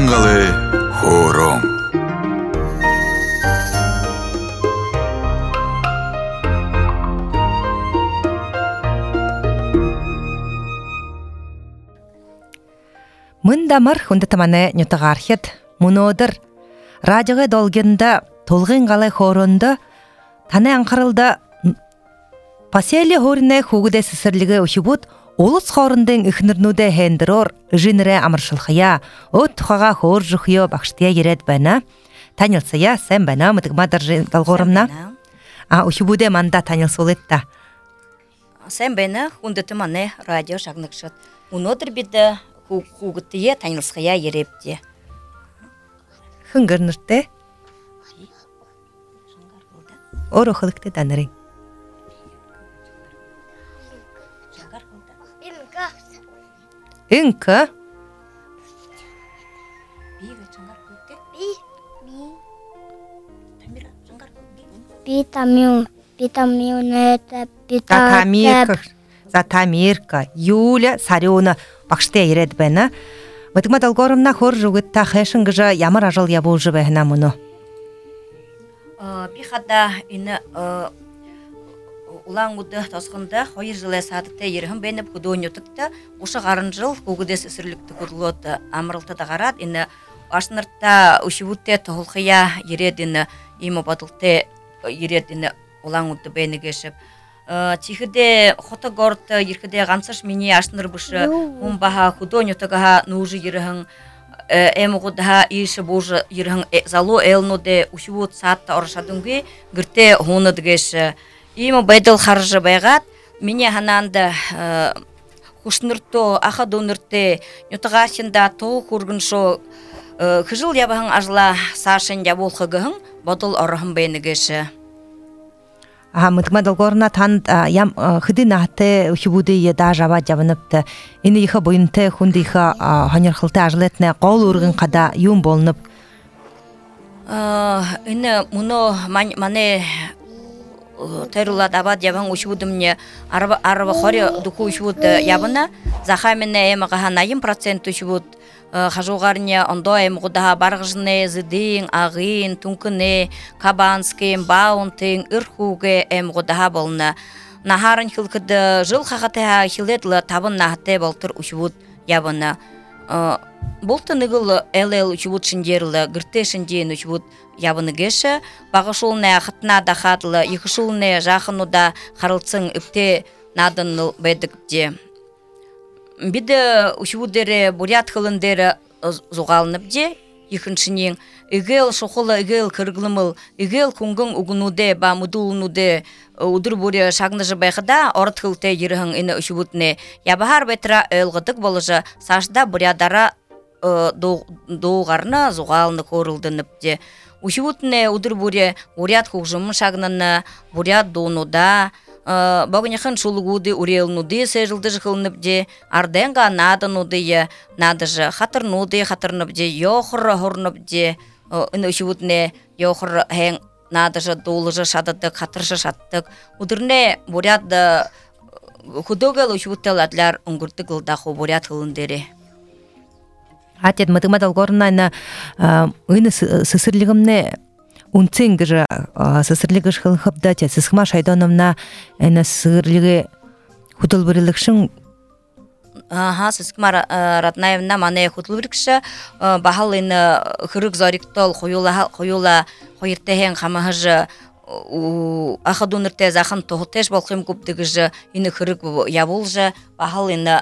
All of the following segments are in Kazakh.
Тылғыңғалы хором. Мын дамыр хүнді таманы нютағархет, мұнодыр. Радиоға долгенда толғыңғалы хоронда таны аңқарылда паселі хоріне хугуде сісірлігі үшібут олыс хорындың үхнірнуде хендірор жинірі амыршылхия, от тұқаға хор жүхио бақштия ерет бәна. Танилсая, сән бәна мұдығмадыр далғорымна. Үшібуде манда танилсы олетта. Сән бәна хүнді таманы радио шағнықшыт. Мұнодыр биді хугуттие танилсхая ерепте. Хынгырнырте. Оро хылыкты данырың. Инка. Затамирка. Юля Сарёна бақшты еред бәна. Бәтігма далғорымна хор жүгітті қайшыңғыжа ямыр ажыл ябу жы бәхіна мұны. Бихада ине улан уды тосқында қойыр жылы садықты ерігім бәніп күдуын өтікті. Ұшы ғарын жыл көгідес үсірлікті күділуді амырылты да қарад. Ине ашыныртта үшівутте тұғылқия еред ине имы батылты еред ине улан уды бәні кешіп. Тихиде хота горты еркіде ғансыш мені ашыныр бұшы ұмбаға күдуын өтіғаға нұжы ерігің эмугуда ише боже ерһәң залу элнуде ушут сатта оршадыңги гырте хонадгеш има байдал харжы байгат мине хананда хушнырто ахадунырте нютагашында то кургыншо хыжыл ябаң ажла сашын ябулхыгың бодол орхым бенегеш Мытма долгорна тан ям хыдынахты үшібуді еда жаба жабыныпты. Ині иха бойынты хүнді иха ханерхылты ажылетіне қол ұрғын қада юн болынып. Ині мұны мане тайрула дабад ябан үшібудымне арва қори дұқу үшібуд ябына. Захамене еміға 1% үшібуд хажугарне ондо эмгудаha баргыжны зыдың агын тункыны кабанским баунтың ирхуге эмгудаha болна нахарын хилкыды жыл хагата хилетлы табын нахте болтыр учбут ябына болтыныгыл элел учбут шиндерлы гырте шинден учбут ябыны геше багышулны хатна да хатлы ихшулны жахынуда харылцың ипте надын бедикте Биде ушудере бурят хылындere зугалынып же, екіншінен игел шохола игел кыргылымыл, игел кунгын угунуде ба мудулунуде удыр буре шагныжы байхыда орат хылте ерігін ине ушубутне. Ябахар бетра өлгідік болыжы сашда бурядара доғарны зугалыны корылдынып же. Ушубутне удыр буре бурят хугжымын шагнаны бурят донуда, Багынехан шулугуды урелнуды сежылды жықылынып де, арденға надынуды е, надыжы хатырнуды хатырнып де, йоқыры хұрнып де, үні үшівудне йоқыры әң надыжы долыжы шадыдық, хатыржы шаттық. Удырне буряды худогал үшівудтел адлар ұңгырды ғылдақы буряд ғылындері. Атет мытыма далгорна үні сысырлығымне Унценгыжа сысырлыгыш хылхыпда сысхма шайдановна эна сырлыгы худылбырылыкшын сысхма Ратнаевна мане худылбырыкша бахал эна хырык зориктол хойула хойыртехен хамахыжы ахадунырте захын тоғытеш болхым көптігіжі эна хырык ябулжы бахал эна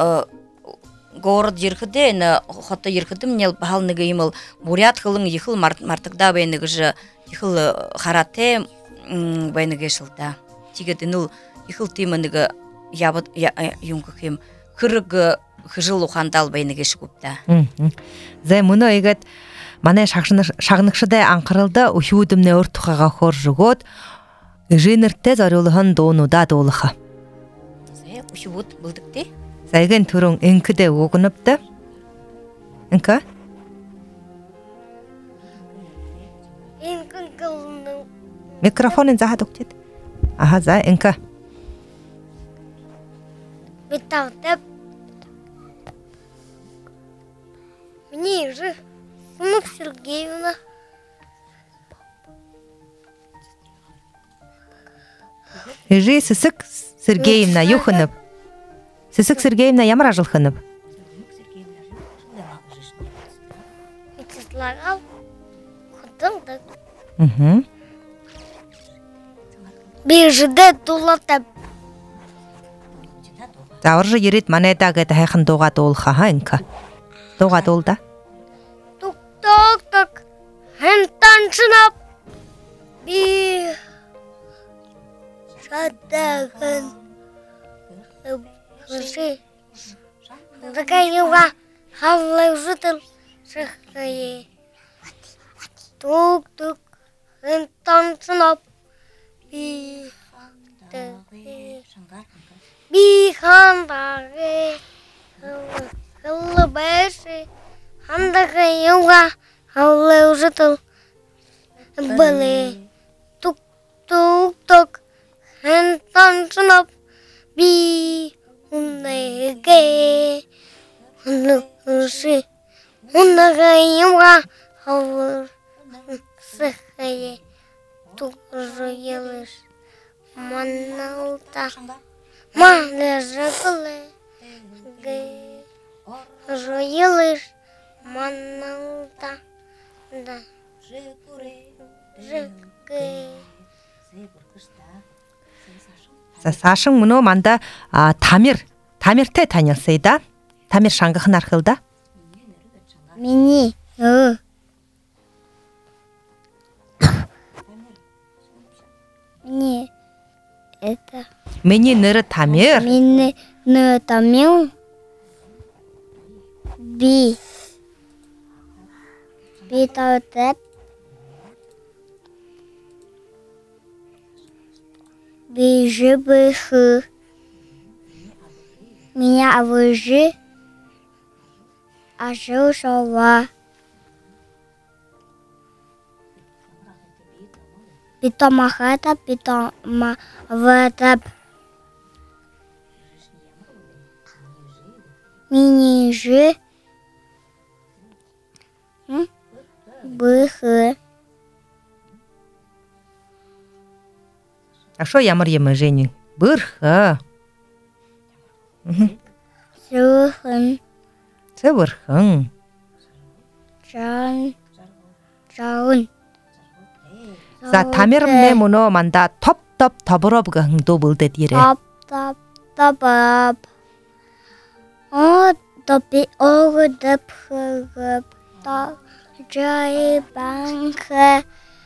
город ерхіде, хота ерхідім нел бағалныға еміл бурят қылың ехіл мартықда бәйнігі жы ехіл харате бәйнігі шылда. Тегеді нұл ехіл темінігі ябыд юңғы кем кірігі хыжыл ұқандал бәйнігі шықыпта. Зай мұны егет мана шағнықшыдай аңқырылда үшудімне ұртуқаға қор жүгот жиніртте зарылығын доонуда доолыға. Зай үшуд бұлдықте? Зайген түрің үнкіде оғыныпты. Үнкі? Микрофонын заға доқтет. Аха, зай, үнкі. Бітағдып. Мені жы. Юхнов Сергеевна. Ижи Сысык Сергеевна Юханып. Сысык Сергеевна ямар ажылханып? Вячеслав Худылдык. Бежде тулатып. Зауржы ерет манайдағы тайхан доға долха ханка. Доға долда. Тук-тук-тук. Хентаншынап. Би шатаган. Хыши. Закаюга. Хавлай житыл. Шахае. Тук-тук. Хентаншынап. Би хандаге. Хылбэши. Хандаге юга. Хавлай житыл. Были. Тук-тук-тук. Хентаншынап. Би унеге. Хыши. Хандаге юга. Хавлай сахае. Тук-жоелыш. Маналта. Малежакле. Жоелыш. Маналта. Да. Жеке. Сашың мұны манда Тамирте танылсайда. Тамир шаңғықын арқылда. Мини. Мне это. Мені ныры Тамир. Мне не тамил. Би. Битаутеп. Бежи быхы. Меня выжи. А жил шова. Питомахата, питомавата. Минижи. Быхы. А шо ямар емі женің? Бұрхы. Сюхын. Це бұрхын. Жаун. За Тамирымне мұны манда топ-топ табырабыға хыңды бұлды дейірі. Топ-топ-топ. О, топи оғы дөп-хығып. Жай банқы.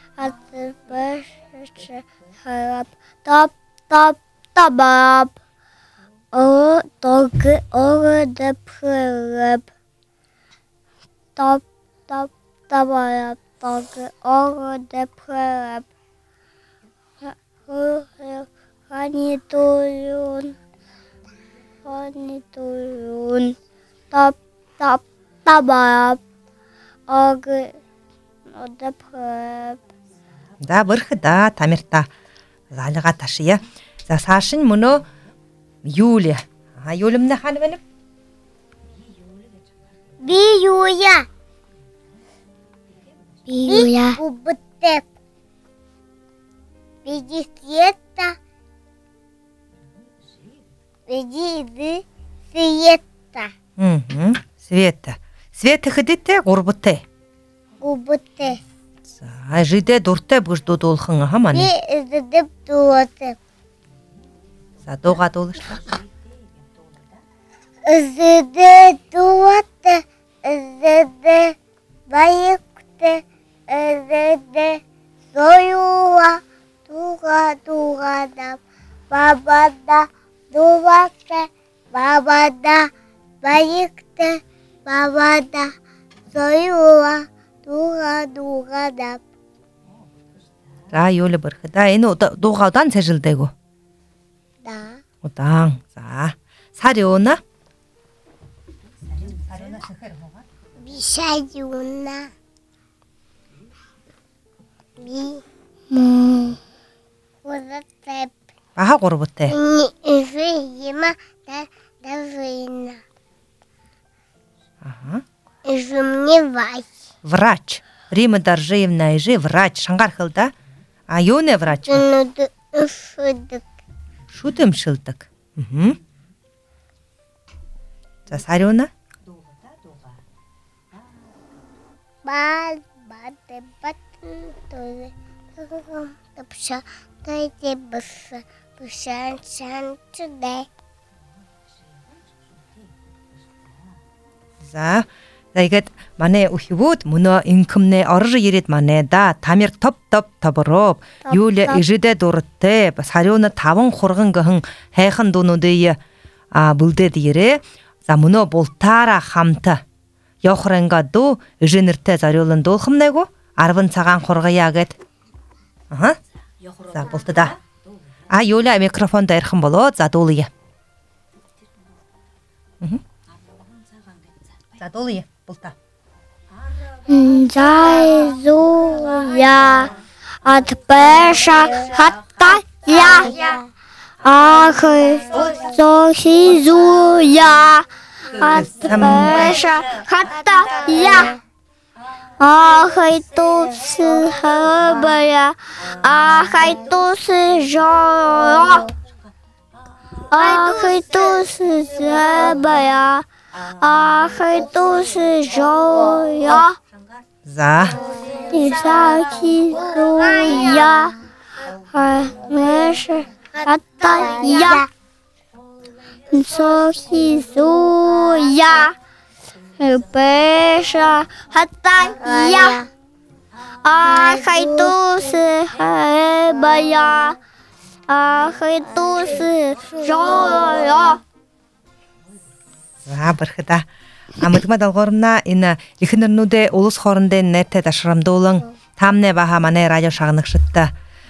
Атыбышы хығып. Топ-топ-тобап. О, тоғы оғы дөп-хығып. Топ-топ-тобап. Тоғы оғы дөп-хығып. Ханитуюн. Топ-топ-тобап. Оғы дөп-хығып. Да, бұрхы да, Тамирта залыға ташыя. За Сашын мұны Юлия. Юлімні ханыванып? Биюя. Биюя. Бубытеп. Биди света. Биди света. Света. Света хыдыте, ғұрбыте. Губыте. Жиде дұрте бұжды долқыңа хаманы. Би іздіп дуатып. Доға долышта. Іздіп дуатып. Іздіп байықты. Іздіп союа. Туға-туғадап. Бабада дуатып. Бабада байықты. Бабада союа. Туға-туғадап. За, Юля бұрхы да. Ені доғаудан сәжілдегі. Да. Одан, за. Сариона. Бишаюна. Би. Ураттеп. Аға ғұрбыте. Ема да война. Ага. Мне вай. врач. Рима Даржиевна же врач. Шангархылда. А юне врач. Жонуды ышыдык. Шутымшылдык. За Сарёна. Бал бады батын тозы. Тапша тойде бысы. Бышан шанчыдай. За 이게 만에 우히봇 문어 인컴내 어르르 이릿 만에다 담ir 톱톱 톱으로 유레 이지데 도르테 사료나 таван хурган гэн хайхан дунуудыг бүлдээд за 문어 болтара хамта явхранга ду иженертэй зориулан дуулхамнайгу 10 цагаан хургая гэд за болтода юля микрофон дайрхан болоо за дуулъя за дуулъя болта Зайзуя от пеша хатая ахы зохизуя от пеша хатая ахай тусы хабая ахай тусы жо ахай тусы забая ахай тусы жоя за Исахизуя Хамеша Атая Сохизуя Пеша Атая Ахайтусы Хебая Ахайтусы Жоя за бархата амтма далгорна ина лихнернуде улус хорунде нетте ташрамдуулан тамне баха мане радио шагныкшытта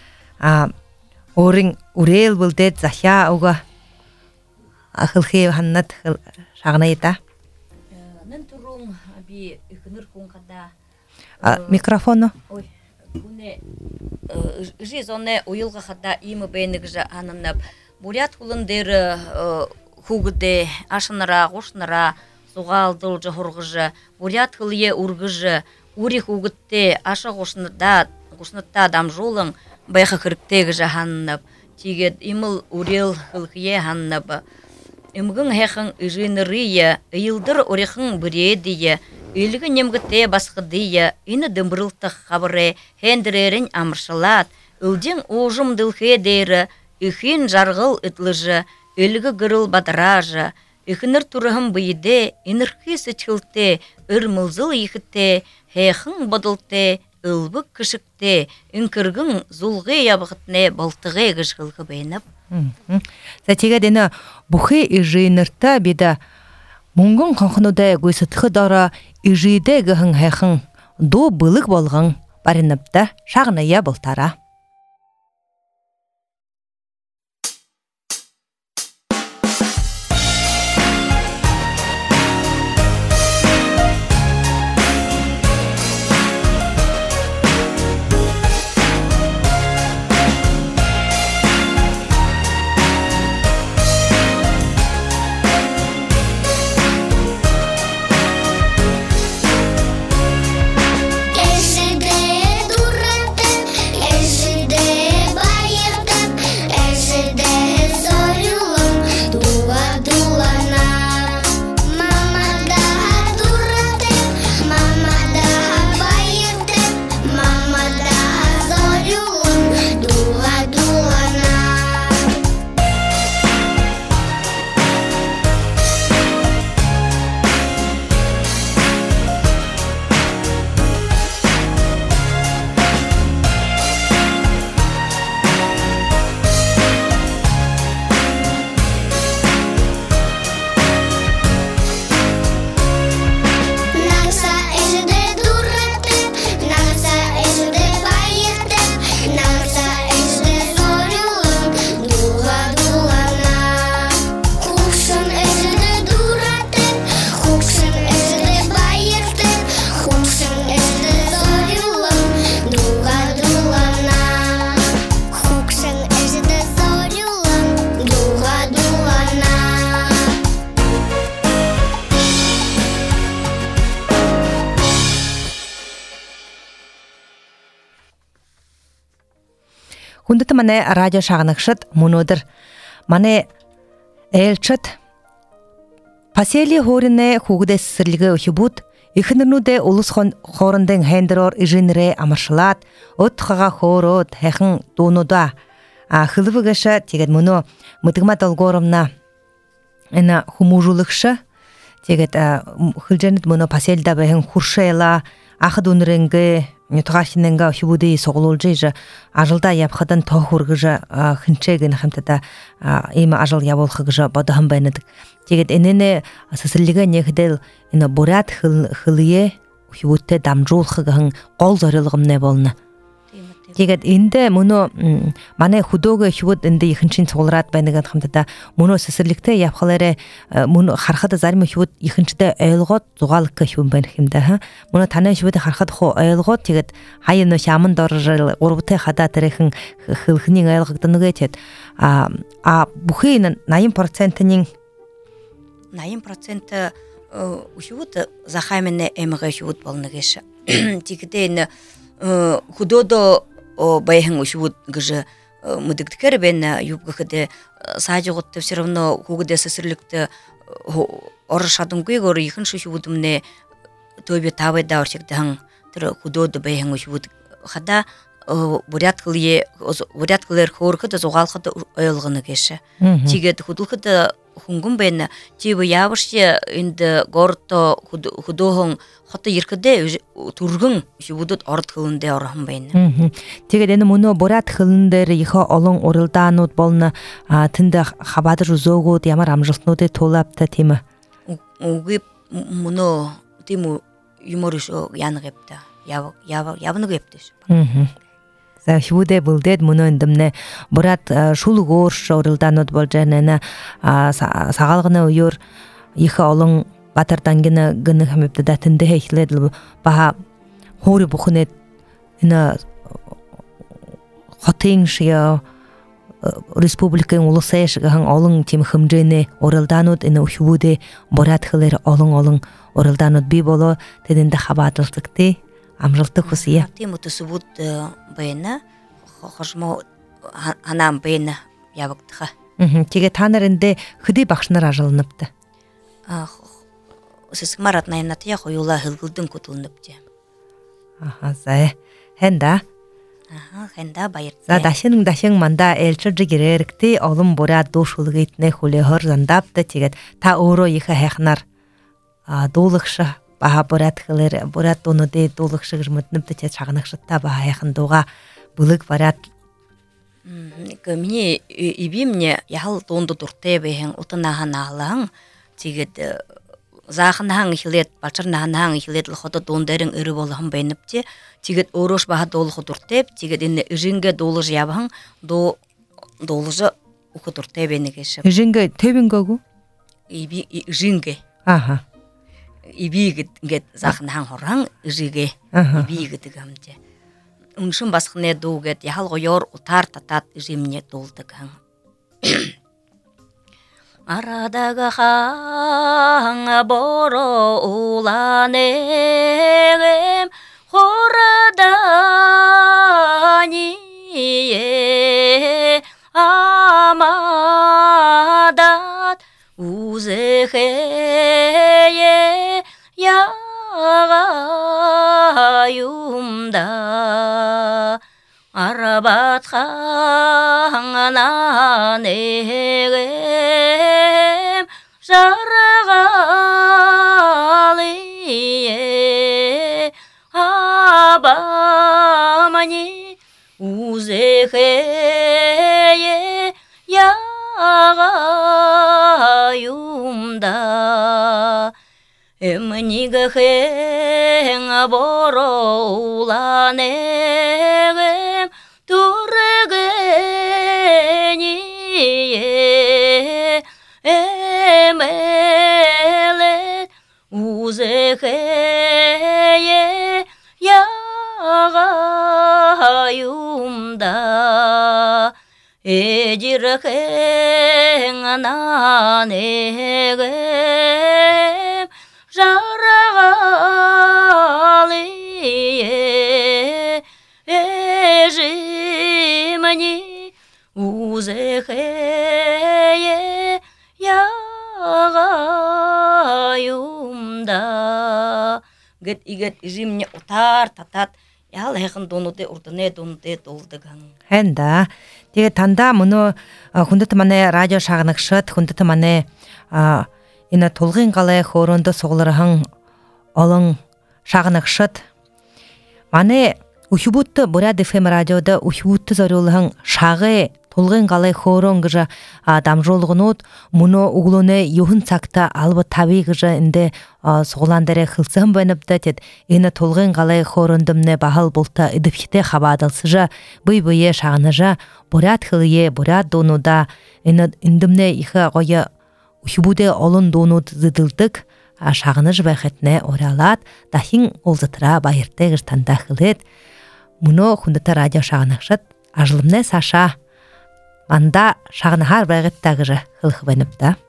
орин урел булдет захя уга ахылхи ханнат шагнайта нэн турун би ихнэр кун када микрофону ой буне жизоне уйылга хада имы бейнигжа ананап бурят кулындер хугде ашынара гушнара сугалдыл жохургыжы бурят кылые ургыжы ури хугытте аша гушнада дамжулың байха кырктеги жаханнап тигет имыл урел кылхие ханнап имгын хехын ижинырые ыйылдыр орехын биредие илги немгте баскыдые ины дымбырылтых хабыре хендерерин амыршалат ылдин ужым дылхе дейрі ихин жаргыл ытлыжы илги гырыл бадражы ихнер турахым быйде инырхи сычылте ырмылзыл ихте хехын бодылте ылбык кышыкте инкыргын зулгы ябыгытне балтыгы гыжгылгы бейнап затига дена бухи ижинерта бида мунгун конхнуда гүйсытхы дара ижиде гын хайхын ду былык болгон барынапта шагная болтара Ежиде Хүндэт мане радио шагнагшд мөнөөдөр мане ээлчд Пасели хооринэ хүүгдээс сэрлэгээ өхибүүд эхнэрнүүдээ улс хоорондын хайндроор ижинрээ амаршлаад өдхага хоороод хайхан дуунуудаа хылвыгаша тэгээд мөнөө мыдгма долгооромна эна хүмүүжүүлэгш тэгээд хилжэнэд мөнөө паселда бэхэн хуршэла ахад үнрэнгэ нютгашинэнга өхибүүдээ соглуулж ажалда явхадан тохургэж хинчээгэн хамтада ийм ажил явуулах гэж бодохон байна. Тэгээд энэний сэсэрлэгээ нэхдэл энэ бурят хылые өхибүүдтэй дамжуулах гэн гол зорилгомнэ болно. Тэгээд эндэ мөнөө манай хөдөөгөө өхибүүд эндэ ихэнчийн цуглараад байна гэх хамтада мөнөө сэсэрлэгтэй явхалаарэ мөн харахад зарим өхибүүд ихэнчдээ ойлгоод зугаалах гэх юм байна хэмдэ. Мөнөө танай өхибүүдийг харахад ойлгоод тэгээд хаяа нөө шаман доржил гурвтай хадаа тэрхэн хөлхний ойлгогдно гэхэд бүхий 80%-ийн 80% өшүүд захаймын эмгээ өшүүд болно гэж. Тэгдээ энэ хөдөөдөө баяхан өшүүд гэж мэддэгдэхэр бэн юбгэхэд саажигут все равно хүүгдээс сэсэрлэгт ор шадангүйгээр ихэнх өшүүдмнэ төбө тавда орчигдан тэр хөдөөд баяхан өшүүд хада бурятклые хөөрөхөд зугаалахад ойлгоно гэж. Тэгээд хөдөлгөхөд хүнгэн байна. Тив яварш энд горто хөдөөхөн хот ирэхдээ түргэн шивүүдэд орд хөлөндөө орхон байна. Тэгээд энэ мөнөө бурят хөлн дээр их олон уралдаанууд болно. Тэнд хабадар зөөгүүд ямар амжилтнуудыг туулапта тийм ээ. Үгүй мөнөө тийм юморш янагапта. Явна гэптэж. За шивүүдэ бүлдээд мөнөө эндэмнэ бурят шулгөөрш уралдаанууд болж байна. Сагаалганы үеэр их олон батар дангина гэнэ хэмэвдэ тэндэ хэлээд баха хуури бухнэд энэ хотын шиа республикийн улсын шигахан олон тийм хэмжээний уралдаанууд энэ шивүүдэ бурят хэлээр олон уралдаанууд бий болоо тэдэндэ хабаадалдаг тий амжилттай хүсье. Тийм өтөсвүүд байна. Хошмо ханам байна явагдах. Тэгээ та нар эндээ хөдий багш нар ажигланапта. Сэсгмарат найнат яг уюла хэлгүдэн көтөлнөптэй. За хэнда. Хэнда баяр. За дашин манда элчж гэрэрэгтэй олон бураа дуушулгитнэ хүлээ хор зандапта тэгээд та өөрөө их хайхнаар дуулагш баха бурат хэлэр бурат дуунуудыг дуулах шиг мэднэвдэж чагнагштай баха яхан дууга бүлэг барат миний ивимне яхал дуунду дуртай бэхэн утанахан аалан тэгээд заахнахан ихлээд бачарнахан ихлээд л ходо дуун дээрэн өрө болгон байнапти тэгээд өөрөөш баха дуулах дуртай тэгээд энэ ирингэ дуулж явхан дуулж өөх дуртай байна гэж. Ирингэ тэвингөөг иви ирингэ ивиг ингээд заахнахан хорхан иргээ иви гэдэг юмтэй. Үншин басхны дуугээд яхал гоёор утаар татаад ирэмнэ дуулдаг хан. Арадага хан боро уланэгэм хорадани амадат 우세헤예 야가윤다 아라밭 항나네겜 사라갈리에 아바마니 우세헤예 야가윤다 에머니가 행아 보러 울라네겜 두르게니에 에멜렛 우세헤예 야가윤다 에지르행 나네게 자라갈리에 에지마니 хее ягаюмда гет игет изимне утар татат ял хэгэн дунуде урдне дунуде долдыган Хэнда. Тэгээ танда мөнө хүндэт манай радио шагнагшат хүндэт манай энэ тулгын галай хоорондо суглархан олон шагнагшат манай Ухибут Бурят FM радиода ухибут зориулхан шагы тулгын галай хоорон гэж дамжуулгынууд мөнө углууны юхэн цагта алба тави гэж энде суглаан дээр хилсэн байна бдэ энэ тулгын галай хоорондомны бахал булта идэвхтэй хаваадалсыжа бие шагнажа Бурят хылые Бурят дуунуда энэ эндэмнэ их гоё ухибудэ олон дуунууд зэдэлдэг шагнаж байхэтнэ уралаад дахин улзатра баяртай гэж тандаа хэлээд мөнө хүндэт радио шагнагшат ажлымнэ саша анда шагнахаар байгатта гэж хэлэх байна да.